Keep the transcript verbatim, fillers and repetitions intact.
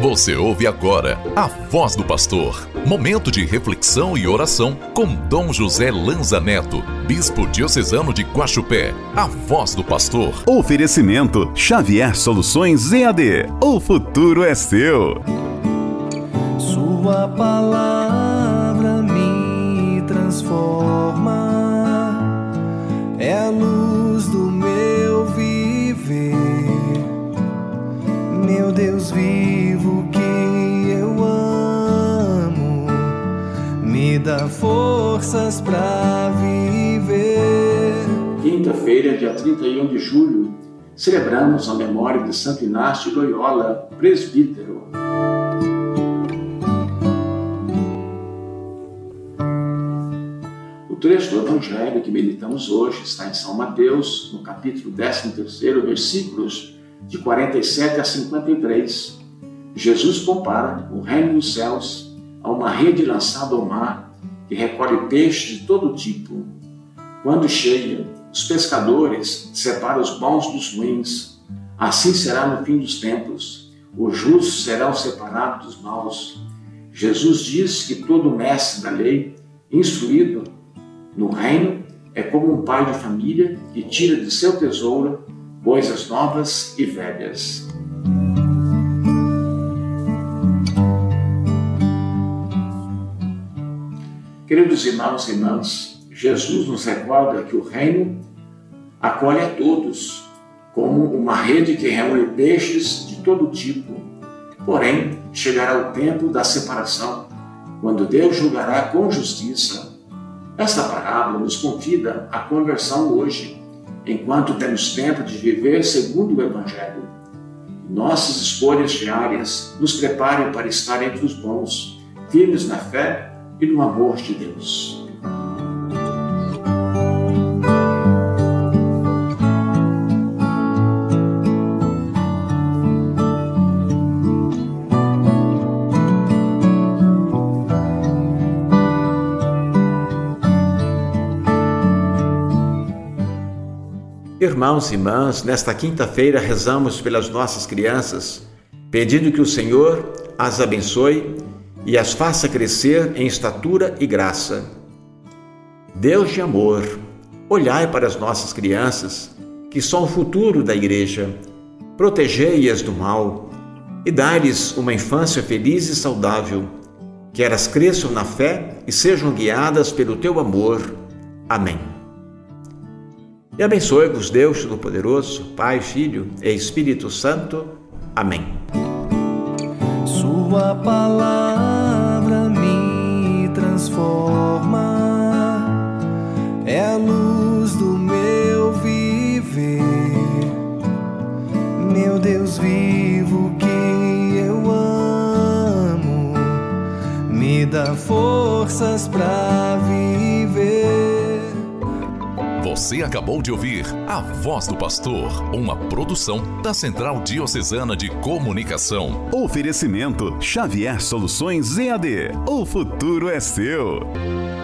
Você ouve agora a Voz do Pastor. Momento de reflexão e oração com Dom José Lanza Neto, Bispo Diocesano de Guaxupé. A Voz do Pastor. Oferecimento Xavier Soluções E A D. O futuro é seu. Sua palavra me transforma, é a luz do meu viver. Meu Deus vivo que eu amo, me dá forças pra viver. Quinta-feira, dia trinta e um de julho, celebramos a memória de Santo Inácio de Loyola, presbítero. O trecho do Evangelho que meditamos hoje está em São Mateus, no capítulo décimo terceiro, versículos de quarenta e sete a cinquenta e três. Jesus compara o reino dos céus a uma rede lançada ao mar que recolhe peixes de todo tipo. Quando cheia, os pescadores separam os bons dos ruins. Assim será no fim dos tempos. Os justos serão separados dos maus. Jesus diz que todo mestre da lei, instruído no reino, é como um pai de família que tira de seu tesouro coisas novas e velhas. Queridos irmãos e irmãs, Jesus nos recorda que o reino acolhe a todos, como uma rede que reúne peixes de todo tipo. Porém, chegará o tempo da separação, quando Deus julgará com justiça. Esta parábola nos convida à conversão hoje, enquanto temos tempo de viver segundo o Evangelho. Nossas escolhas diárias nos preparem para estar entre os bons, firmes na fé e no amor de Deus. Irmãos e irmãs, nesta quinta-feira rezamos pelas nossas crianças, pedindo que o Senhor as abençoe e as faça crescer em estatura e graça. Deus de amor, olhai para as nossas crianças, que são o futuro da Igreja, protegei-as do mal e dai-lhes uma infância feliz e saudável, que elas cresçam na fé e sejam guiadas pelo teu amor. Amém. E abençoe-vos Deus Todo-Poderoso, Pai, Filho e Espírito Santo. Amém. Sua palavra me transforma, é a luz do meu viver. Meu Deus vivo que eu amo, me dá forças pra viver. Você acabou de ouvir A Voz do Pastor, uma produção da Central Diocesana de Comunicação. Oferecimento Xavier Soluções E A D. O futuro é seu.